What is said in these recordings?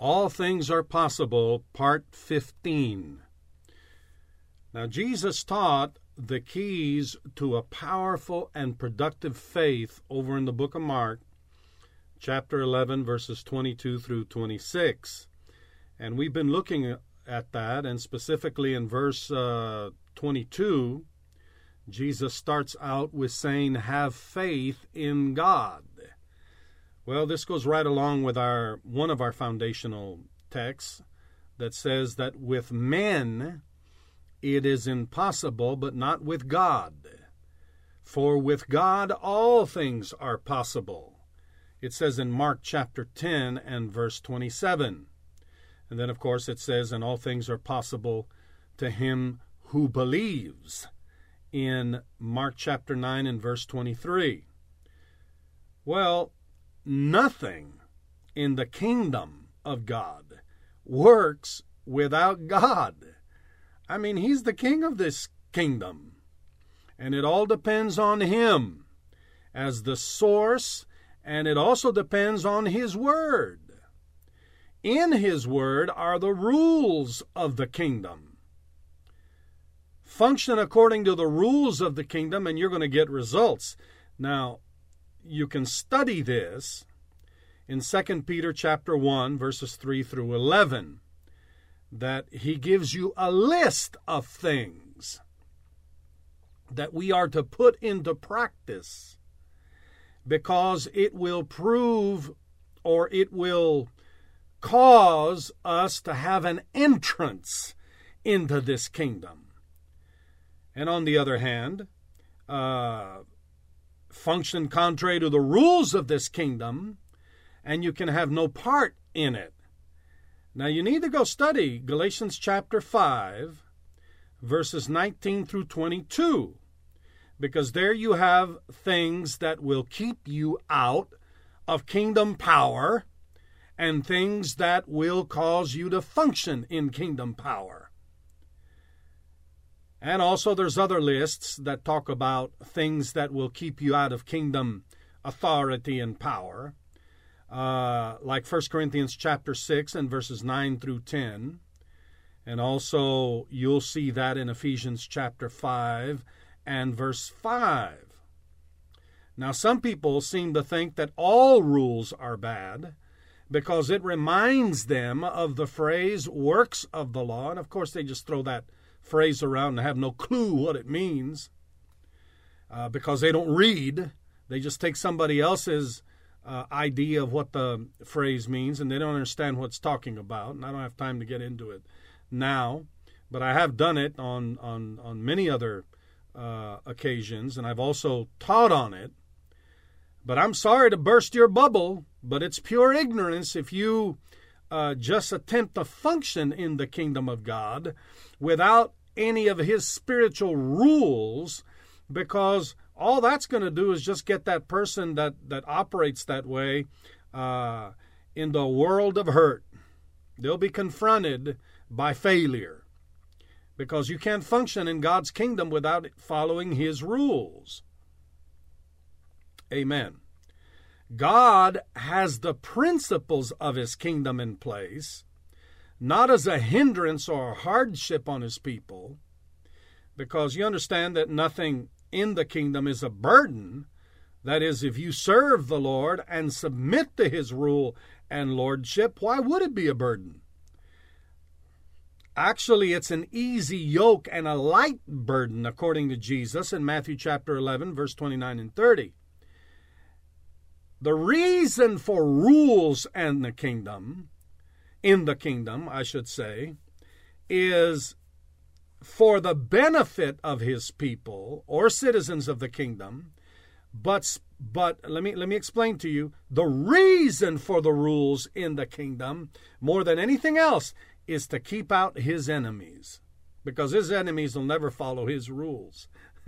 All Things Are Possible, Part 15. Now, Jesus taught the keys to a powerful and productive faith over in the book of Mark, chapter 11, verses 22 through 26. And we've been looking at that, and specifically in verse 22, Jesus starts out with saying, have faith in God. Well, this goes right along with one of our foundational texts that says that with men it is impossible, but not with God. For with God all things are possible. It says in Mark chapter 10 and verse 27. And then, of course, it says, and all things are possible to him who believes, in Mark chapter 9 and verse 23. Well, nothing in the kingdom of God works without God. I mean, he's the king of this kingdom, and it all depends on him as the source, and it also depends on his word. In his word are the rules of the kingdom. Function according to the rules of the kingdom, and you're going to get results. Now, you can study this in 2 Peter chapter 1, verses 3 through 11, that he gives you a list of things that we are to put into practice, because it will prove, or it will cause us to have an entrance into this kingdom. And on the other hand, function contrary to the rules of this kingdom, and you can have no part in it. Now you need to go study Galatians chapter 5, verses 19 through 22, because there you have things that will keep you out of kingdom power and things that will cause you to function in kingdom power. And also there's other lists that talk about things that will keep you out of kingdom authority and power, like 1 Corinthians chapter 6 and verses 9 through 10. And also you'll see that in Ephesians chapter 5 and verse 5. Now some people seem to think that all rules are bad because it reminds them of the phrase works of the law. And of course they just throw that phrase around and have no clue what it means because they don't read. They just take somebody else's idea of what the phrase means, and they don't understand what it's talking about. And I don't have time to get into it now, but I have done it on many other occasions, and I've also taught on it. But I'm sorry to burst your bubble, but it's pure ignorance if you just attempt to function in the kingdom of God without any of his spiritual rules, because all that's going to do is just get that person that operates that way in the world of hurt. They'll be confronted by failure because you can't function in God's kingdom without following his rules. Amen. God has the principles of his kingdom in place, not as a hindrance or a hardship on his people, because you understand that nothing in the kingdom is a burden. That is, if you serve the Lord and submit to his rule and lordship, why would it be a burden? Actually, it's an easy yoke and a light burden, according to Jesus in Matthew chapter 11, verse 29 and 30. The reason for rules in the kingdom, I should say, is for the benefit of his people or citizens of the kingdom. But let me explain to you, the reason for the rules in the kingdom, more than anything else, is to keep out his enemies, because his enemies will never follow his rules.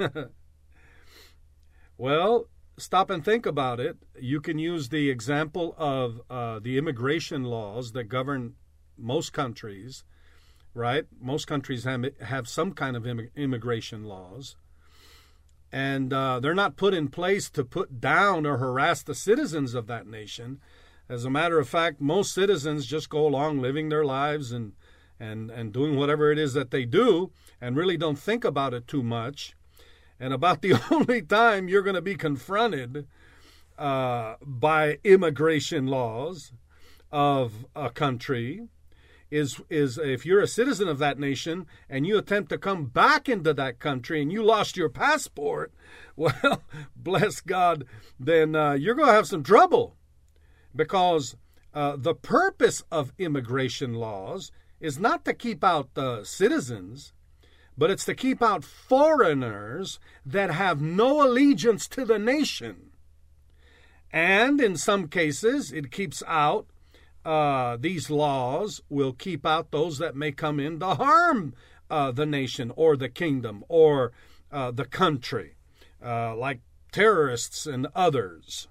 Well, stop and think about it. You can use the example of the immigration laws that govern most countries, right? Most countries have some kind of immigration laws. And they're not put in place to put down or harass the citizens of that nation. As a matter of fact, most citizens just go along living their lives and doing whatever it is that they do and really don't think about it too much. And about the only time you're going to be confronted by immigration laws of a country is if you're a citizen of that nation and you attempt to come back into that country and you lost your passport, well, bless God, then you're going to have some trouble, because the purpose of immigration laws is not to keep out citizens, but it's to keep out foreigners that have no allegiance to the nation. And in some cases, it keeps out, these laws will keep out those that may come in to harm the nation or the kingdom or the country, like terrorists and others.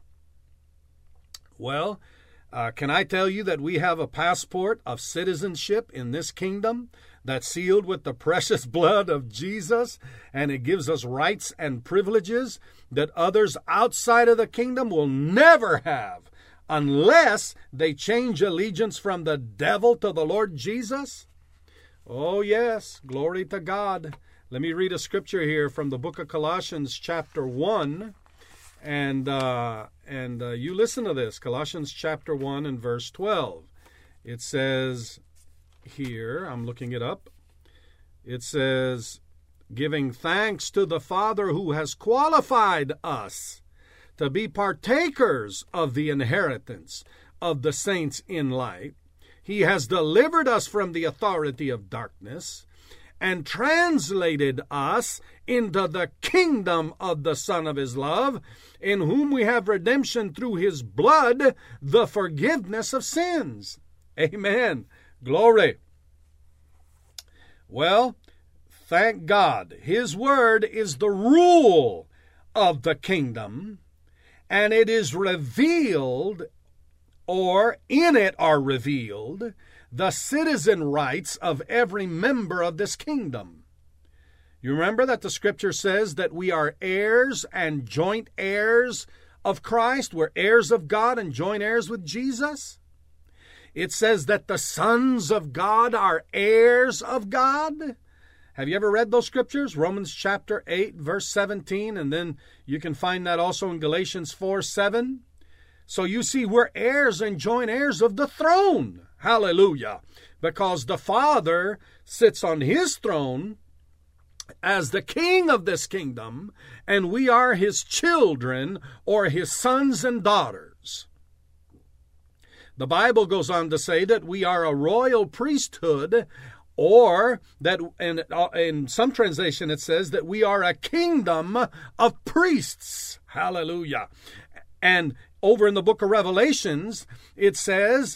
Well, can I tell you that we have a passport of citizenship in this kingdom that's sealed with the precious blood of Jesus, and it gives us rights and privileges that others outside of the kingdom will never have unless they change allegiance from the devil to the Lord Jesus? Oh, yes, glory to God. Let me read a scripture here from the book of Colossians chapter 1. And you listen to this, Colossians chapter 1 and verse 12. It says here, I'm looking it up. It says, giving thanks to the Father who has qualified us to be partakers of the inheritance of the saints in light. He has delivered us from the authority of darkness and translated us into the kingdom of the Son of his love, in whom we have redemption through his blood, the forgiveness of sins. Amen. Glory. Well, thank God. His word is the rule of the kingdom, and it is revealed, or in it are revealed, the citizen rights of every member of this kingdom. You remember that the scripture says that we are heirs and joint heirs of Christ. We're heirs of God and joint heirs with Jesus. It says that the sons of God are heirs of God. Have you ever read those scriptures? Romans chapter 8, verse 17, and then you can find that also in Galatians 4:7. So you see, we're heirs and joint heirs of the throne. Hallelujah. Because the Father sits on his throne as the king of this kingdom, and we are his children or his sons and daughters. The Bible goes on to say that we are a royal priesthood, or that in some translation it says that we are a kingdom of priests. Hallelujah. And over in the book of Revelations, it says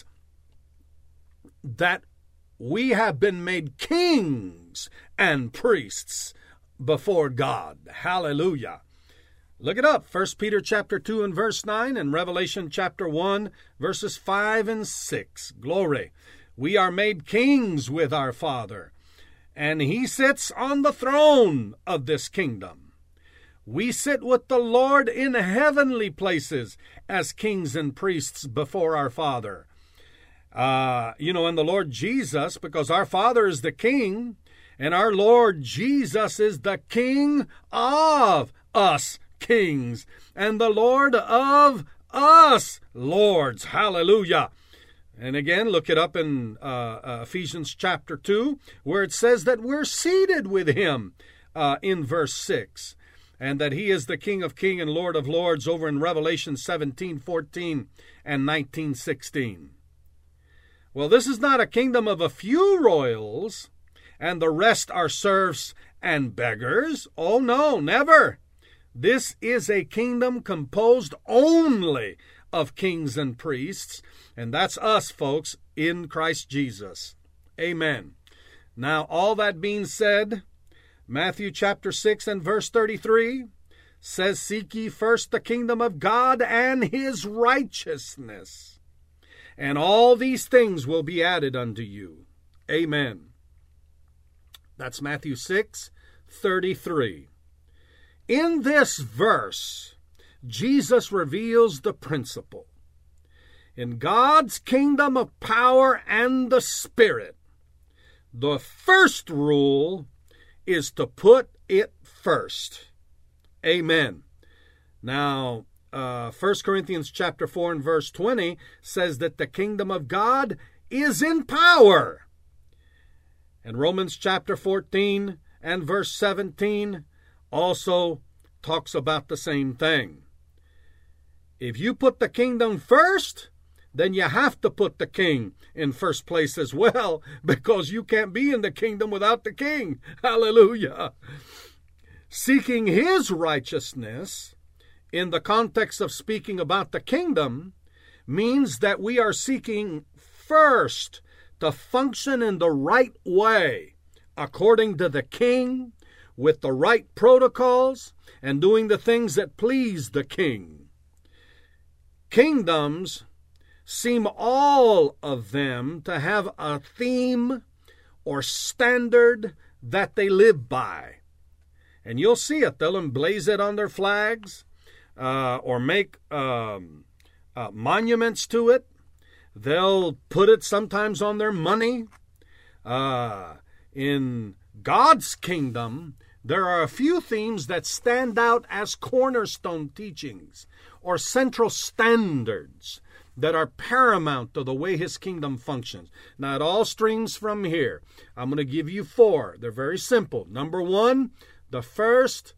that we have been made kings and priests before God. Hallelujah. Look it up. 1 Peter chapter 2 and verse 9 and Revelation chapter 1 verses 5 and 6. Glory. We are made kings with our Father, and he sits on the throne of this kingdom. We sit with the Lord in heavenly places as kings and priests before our Father. And the Lord Jesus, because our Father is the King, and our Lord Jesus is the King of us kings, and the Lord of us lords. Hallelujah. And again, look it up in Ephesians chapter 2, where it says that we're seated with him in verse 6. And that he is the King of kings and Lord of lords over in Revelation 17:14 and 19:16. Well, this is not a kingdom of a few royals, and the rest are serfs and beggars. Oh, no, never. This is a kingdom composed only of kings and priests, and that's us, folks, in Christ Jesus. Amen. Now, all that being said, Matthew chapter 6 and verse 33 says, seek ye first the kingdom of God and his righteousness, and all these things will be added unto you. Amen. That's Matthew 6:33. In this verse, Jesus reveals the principle. In God's kingdom of power and the Spirit, the first rule is to put it first. Amen. Now, 1 Corinthians chapter 4 and verse 20 says that the kingdom of God is in power. And Romans chapter 14 and verse 17 also talks about the same thing. If you put the kingdom first, then you have to put the king in first place as well, because you can't be in the kingdom without the king. Hallelujah. Seeking his righteousness, in the context of speaking about the kingdom, means that we are seeking first to function in the right way, according to the king, with the right protocols, and doing the things that please the king. Kingdoms seem all of them to have a theme or standard that they live by. And you'll see it. They'll emblaze it on their flags or make monuments to it. They'll put it sometimes on their money. In God's kingdom, there are a few themes that stand out as cornerstone teachings or central standards that are paramount to the way his kingdom functions. Now, it all streams from here. I'm going to give you 4. They're very simple. Number 1, the first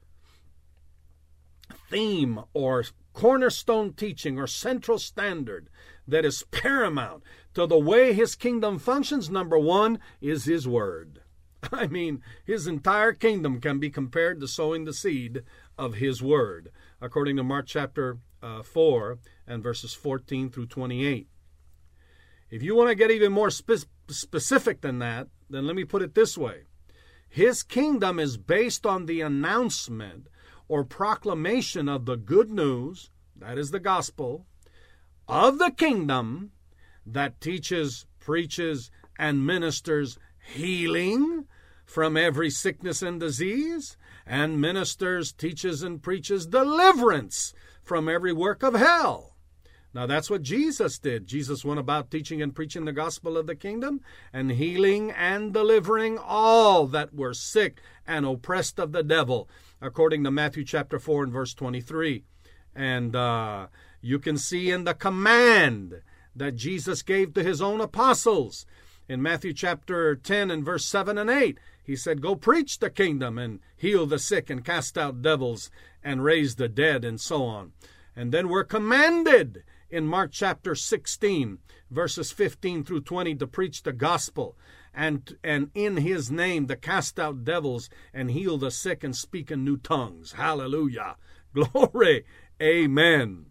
theme or cornerstone teaching or central standard that is paramount to the way his kingdom functions, number 1, is his word. I mean, his entire kingdom can be compared to sowing the seed of his word, according to Mark chapter 4 and verses 14 through 28. If you want to get even more specific than that, then let me put it this way. His kingdom is based on the announcement or proclamation of the good news, that is the gospel, of the kingdom that teaches, preaches, and ministers healing from every sickness and disease, and ministers, teaches, and preaches deliverance from every work of hell. Now that's what Jesus did. Jesus went about teaching and preaching the gospel of the kingdom and healing and delivering all that were sick and oppressed of the devil, according to Matthew chapter 4 and verse 23. And you can see in the command that Jesus gave to his own apostles in Matthew chapter 10 and verse 7 and 8. He said, go preach the kingdom and heal the sick and cast out devils and raise the dead and so on. And then we're commanded in Mark chapter 16, verses 15 through 20, to preach the gospel and in his name to cast out devils and heal the sick and speak in new tongues. Hallelujah. Glory. Amen.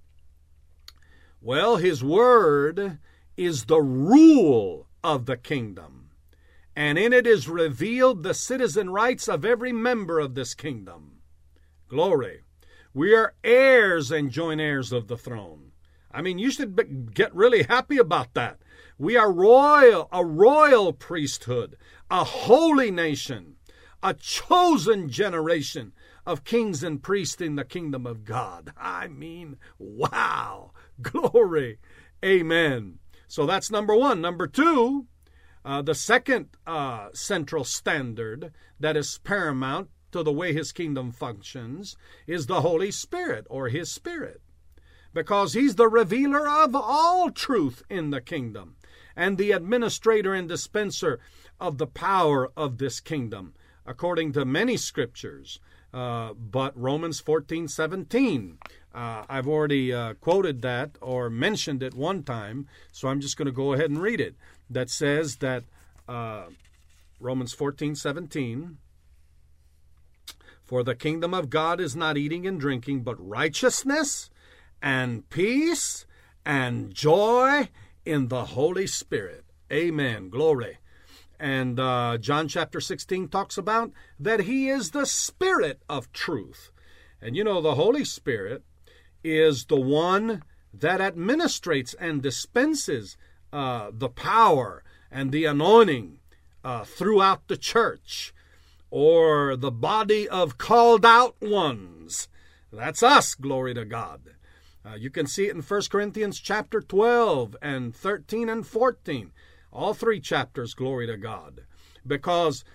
Well, his word is the rule of the kingdom, and in it is revealed the citizen rights of every member of this kingdom. Glory. We are heirs and joint heirs of the throne. I mean, you should get really happy about that. We are a royal priesthood, a holy nation, a chosen generation of kings and priests in the kingdom of God. I mean, wow. Glory. Amen. So that's number 1. Number 2, the second central standard that is paramount to the way his kingdom functions is the Holy Spirit, or his Spirit, because he's the revealer of all truth in the kingdom and the administrator and dispenser of the power of this kingdom, according to many scriptures. But Romans 14:17, I've already quoted that or mentioned it one time, so I'm just going to go ahead and read it. That says that Romans 14:17, for the kingdom of God is not eating and drinking, but righteousness and peace and joy in the Holy Spirit. Amen. Glory. And John chapter 16 talks about that he is the Spirit of truth. And you know, the Holy Spirit is the one that administrates and dispenses the power and the anointing throughout the church, or the body of called out ones. That's us, glory to God. You can see it in 1 Corinthians chapter 12 and 13 and 14. All three chapters, glory to God. Because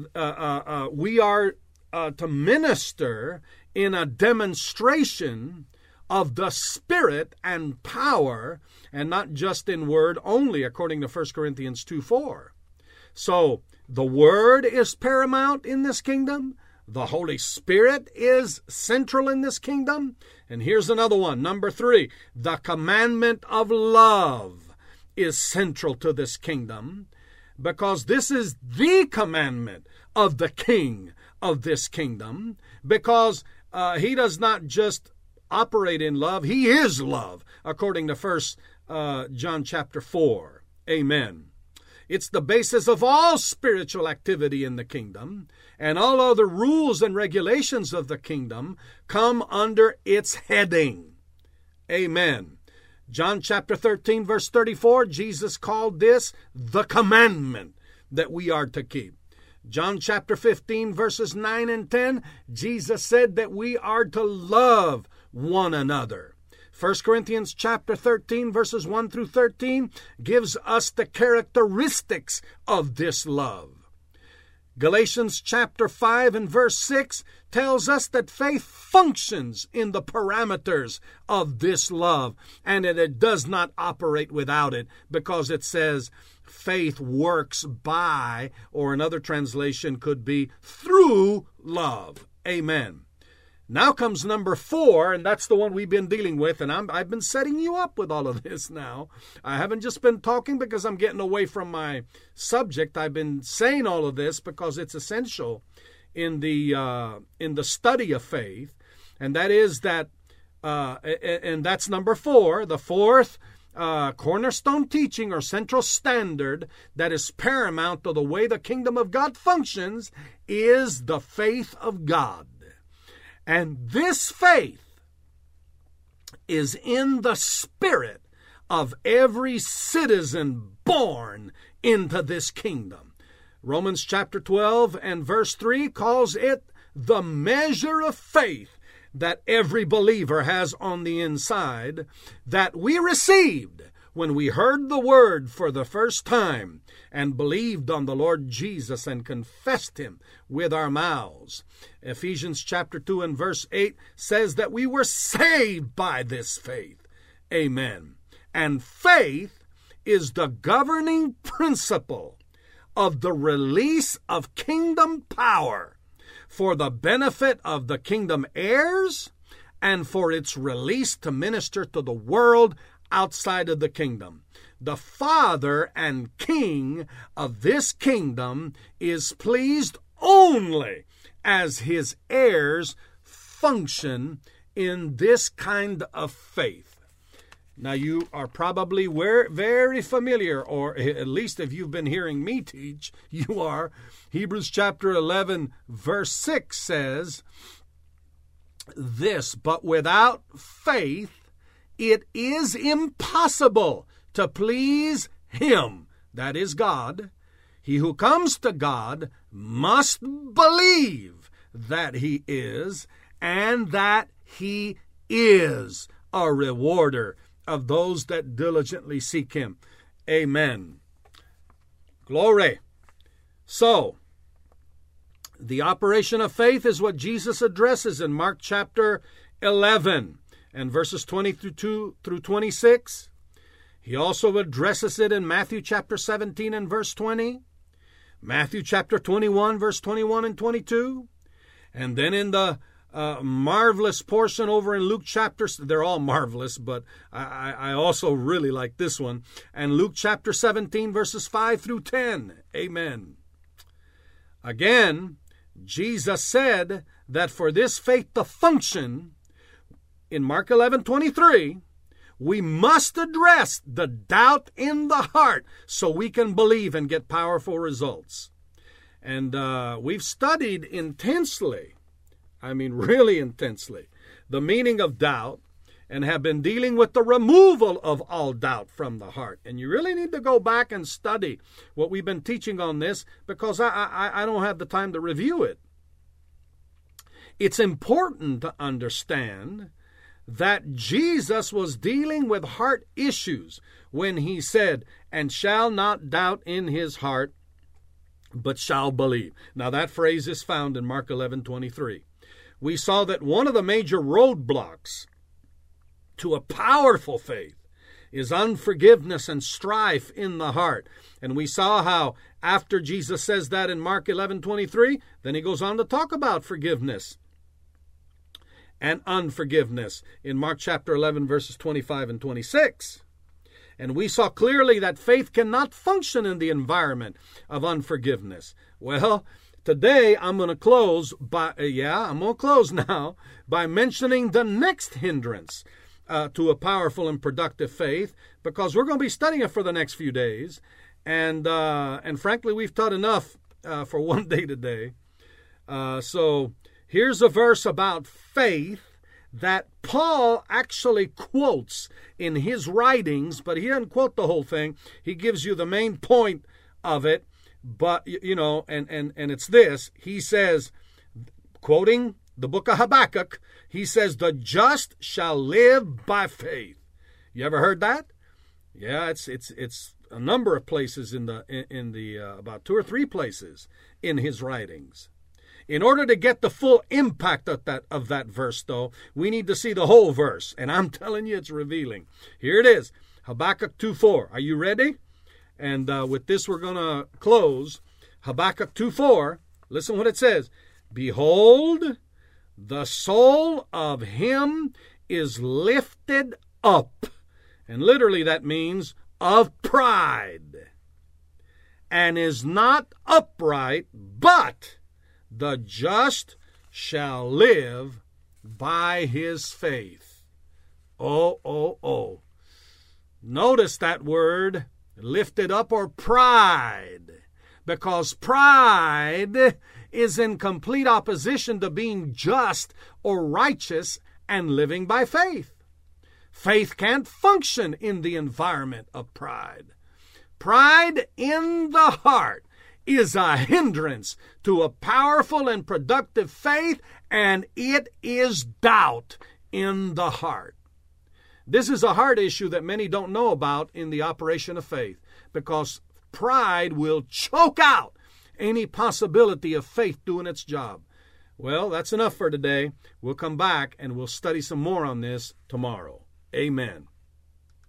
we are to minister in a demonstration of the Spirit and power, and not just in word only, according to 1 Corinthians 2:4. So the Word is paramount in this kingdom. The Holy Spirit is central in this kingdom. And here's another one, number 3. The commandment of love is central to this kingdom, because this is the commandment of the King of this kingdom, because he does not just operate in love, he is love, according to 1 John chapter 4. Amen. It's the basis of all spiritual activity in the kingdom, and all other rules and regulations of the kingdom come under its heading. Amen. John chapter 13, verse 34, Jesus called this the commandment that we are to keep. John chapter 15, verses 9 and 10, Jesus said that we are to love one another. 1 Corinthians chapter 13, verses 1 through 13, gives us the characteristics of this love. Galatians chapter 5 and verse 6 tells us that faith functions in the parameters of this love, and that it does not operate without it, because it says faith works by, or another translation could be through love. Amen. Now comes number 4, and that's the one we've been dealing with, and I've been setting you up with all of this now. I haven't just been talking because I'm getting away from my subject. I've been saying all of this because it's essential in the study of faith, and that is that, and that's number 4, the fourth cornerstone teaching or central standard that is paramount to the way the kingdom of God functions is the faith of God. And this faith is in the spirit of every citizen born into this kingdom. Romans chapter 12 and verse 3 calls it the measure of faith that every believer has on the inside, that we received when we heard the word for the first time and believed on the Lord Jesus and confessed him with our mouths. Ephesians chapter 2 and verse 8 says that we were saved by this faith. Amen. And faith is the governing principle of the release of kingdom power for the benefit of the kingdom heirs and for its release to minister to the world outside of the kingdom. The Father and King of this kingdom is pleased only as his heirs function in this kind of faith. Now, you are probably very familiar, or at least if you've been hearing me teach, you are. Hebrews chapter 11, verse 6 says this, "But without faith it is impossible to please him," that is God. "He who comes to God must believe that he is, and that he is a rewarder of those that diligently seek him." Amen. Glory. So, the operation of faith is what Jesus addresses in Mark chapter 11 and verses 22 through 26. He also addresses it in Matthew chapter 17 and verse 20, Matthew chapter 21, verse 21 and 22, and then in the marvelous portion over in Luke chapter, they're all marvelous, but I also really like this one, and Luke chapter 17, verses 5 through 10. Amen. Again, Jesus said that for this faith to function, in Mark 11:23, we must address the doubt in the heart so we can believe and get powerful results. And we've studied intensely, really intensely, the meaning of doubt, and have been dealing with the removal of all doubt from the heart. And you really need to go back and study what we've been teaching on this, because I don't have the time to review it. It's important to understand that Jesus was dealing with heart issues when he said, "And shall not doubt in his heart, but shall believe." Now that phrase is found in Mark 11:23. We saw that one of the major roadblocks to a powerful faith is unforgiveness and strife in the heart. And we saw how after Jesus says that in Mark 11:23, then he goes on to talk about forgiveness and unforgiveness in Mark chapter 11, verses 25 and 26. And we saw clearly that faith cannot function in the environment of unforgiveness. Well, today I'm going to close now by mentioning the next hindrance to a powerful and productive faith, because we're going to be studying it for the next few days. And frankly, we've taught enough for one day today. So here's a verse about faith that Paul actually quotes in his writings, but he doesn't quote the whole thing. He gives you the main point of it. But, and it's this. He says, quoting the book of Habakkuk, he says, "The just shall live by faith." You ever heard that? Yeah, it's a number of places in the about 2 or 3 places in his writings. In order to get the full impact of that verse, though, we need to see the whole verse. And I'm telling you, it's revealing. Here it is, Habakkuk 2:4. Are you ready? And with this, we're going to close. Habakkuk 2:4. Listen what it says. "Behold, the soul of him is lifted up." And literally that means of pride. "And is not upright, but the just shall live by his faith." Oh. Notice that word, lifted up, or pride. Because pride is in complete opposition to being just or righteous and living by faith. Faith can't function in the environment of pride. Pride in the heart is a hindrance to a powerful and productive faith, and it is doubt in the heart. This is a heart issue that many don't know about in the operation of faith, because pride will choke out any possibility of faith doing its job. Well, that's enough for today. We'll come back and we'll study some more on this tomorrow. Amen.